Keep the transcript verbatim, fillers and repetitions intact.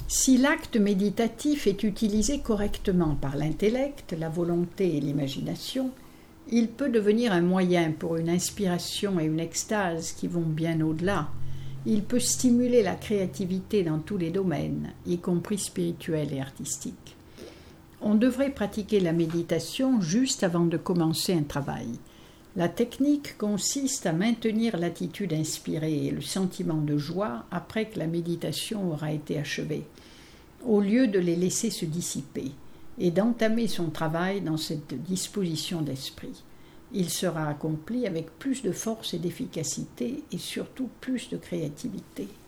Si l'acte méditatif est utilisé correctement par l'intellect, la volonté et l'imagination, il peut devenir un moyen pour une inspiration et une extase qui vont bien au-delà. Il peut stimuler la créativité dans tous les domaines, y compris spirituels et artistiques. On devrait pratiquer la méditation juste avant de commencer un travail. La technique consiste à maintenir l'attitude inspirée et le sentiment de joie après que la méditation aura été achevée, au lieu de les laisser se dissiper, et d'entamer son travail dans cette disposition d'esprit. Il sera accompli avec plus de force et d'efficacité et surtout plus de créativité.